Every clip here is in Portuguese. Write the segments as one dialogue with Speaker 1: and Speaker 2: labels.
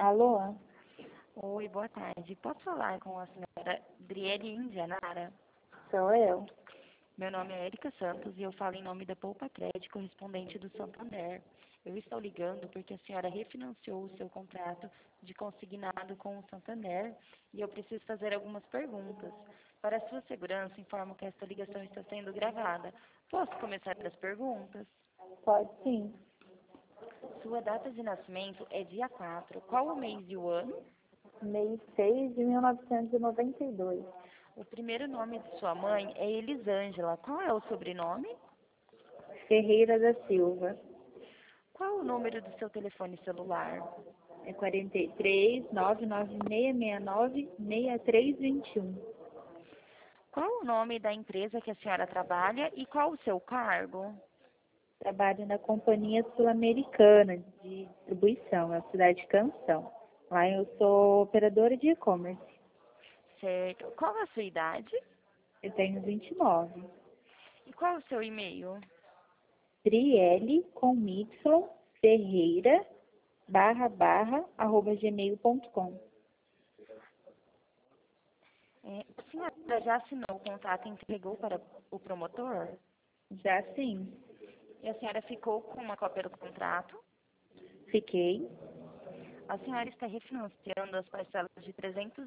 Speaker 1: Alô?
Speaker 2: Oi, boa tarde. Posso falar com a senhora Driele Indianara?
Speaker 1: Sou eu.
Speaker 2: Meu nome é Erika Santos e eu falo em nome da Poupa Crédito, correspondente do Santander. Eu estou ligando porque a senhora refinanciou o seu contrato de consignado com o Santander e eu preciso fazer algumas perguntas. Para a sua segurança, informo que esta ligação está sendo gravada. Posso começar as perguntas?
Speaker 1: Pode sim.
Speaker 2: Sua data de nascimento é dia 4. Qual o mês e o ano?
Speaker 1: Mês 6 de 1992.
Speaker 2: O primeiro nome de sua mãe é Elisângela. Qual é o sobrenome?
Speaker 1: Ferreira da Silva.
Speaker 2: Qual o número do seu telefone celular?
Speaker 1: É 43 99669 6321.
Speaker 2: Qual o nome da empresa que a senhora trabalha e qual o seu cargo?
Speaker 1: Trabalho na Companhia Sul-Americana de Distribuição, na cidade de Canção. Lá eu sou operadora de e-commerce.
Speaker 2: Certo. Qual a sua idade?
Speaker 1: Eu tenho 29.
Speaker 2: E qual o seu e-mail?
Speaker 1: Triele com Y Ferreira @ gmail.com.
Speaker 2: A senhora já assinou o contrato e entregou para o promotor?
Speaker 1: Já sim,
Speaker 2: E a senhora ficou com uma cópia do contrato?
Speaker 1: fiquei.
Speaker 2: A senhora está refinanciando as parcelas de R$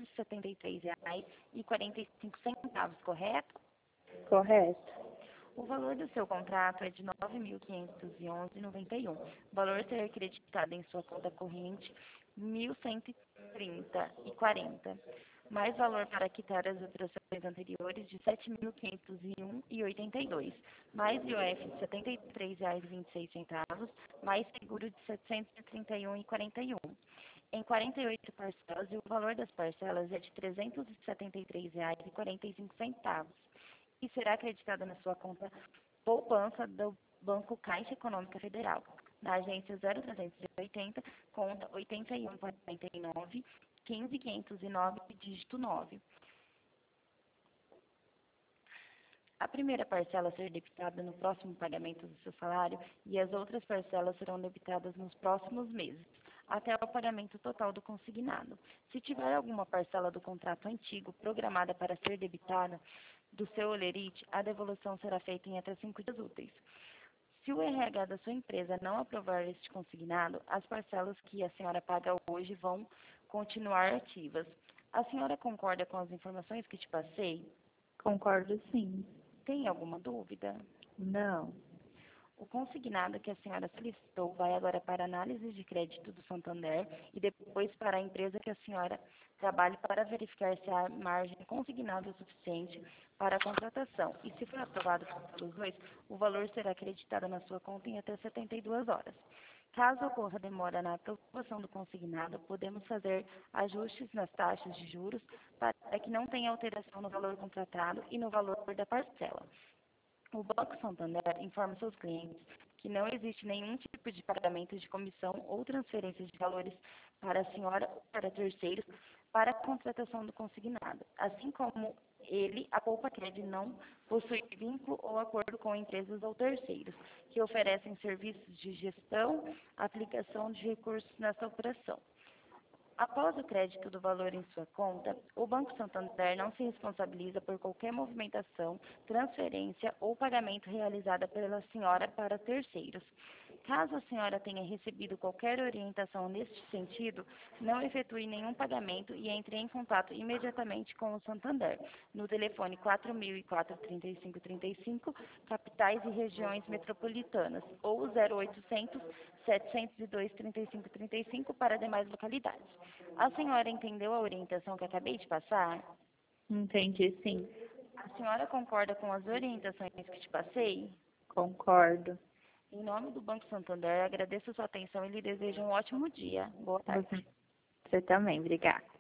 Speaker 2: 373,45, correto?
Speaker 1: Correto.
Speaker 2: O valor do seu contrato é de R$ 9.511,91. O valor a ser creditado em sua conta corrente, R$ 1.130,40. Mais valor para quitar as operações anteriores de R$ 7.501,82. Mais IOF de R$ 73,26, mais seguro de R$ 731,41. Em 48 parcelas, e o valor das parcelas é de R$ 373,45 e será acreditada na sua conta poupança do Banco Caixa Econômica Federal, na agência 0380, conta 8149 15509, dígito 9. A primeira parcela a ser debitada no próximo pagamento do seu salário e as outras parcelas serão debitadas nos próximos meses, até o pagamento total do consignado. Se tiver alguma parcela do contrato antigo programada para ser debitada do seu holerite, a devolução será feita em até 5 dias úteis. Se o RH da sua empresa não aprovar este consignado, as parcelas que a senhora paga hoje vão continuar ativas. A senhora concorda com as informações que te passei?
Speaker 1: Concordo sim.
Speaker 2: Tem alguma dúvida?
Speaker 1: Não.
Speaker 2: O consignado que a senhora solicitou vai agora para a análise de crédito do Santander e depois para a empresa que a senhora trabalhe para verificar se a margem consignada é suficiente para a contratação. E se for aprovado pelos dois, o valor será acreditado na sua conta em até 72 horas. Caso ocorra demora na aprovação do consignado, podemos fazer ajustes nas taxas de juros para que não tenha alteração no valor contratado e no valor da parcela. O Banco Santander informa seus clientes que não existe nenhum tipo de pagamento de comissão ou transferência de valores para a senhora ou para terceiros para a contratação do consignado. Assim como ele, a Poupa Crédito não possui vínculo ou acordo com empresas ou terceiros que oferecem serviços de gestão, aplicação de recursos nessa operação. Após o crédito do valor em sua conta, o Banco Santander não se responsabiliza por qualquer movimentação, transferência ou pagamento realizada pela senhora para terceiros. Caso a senhora tenha recebido qualquer orientação neste sentido, não efetue nenhum pagamento e entre em contato imediatamente com o Santander, no telefone 4004-3535, capitais e regiões metropolitanas, ou 0800 702 3535 para demais localidades. A senhora entendeu a orientação que acabei de passar?
Speaker 1: Entendi sim.
Speaker 2: A senhora concorda com as orientações que te passei?
Speaker 1: Concordo.
Speaker 2: Em nome do Banco Santander, agradeço a sua atenção e lhe desejo um ótimo dia. Boa tarde.
Speaker 1: Você também, obrigada.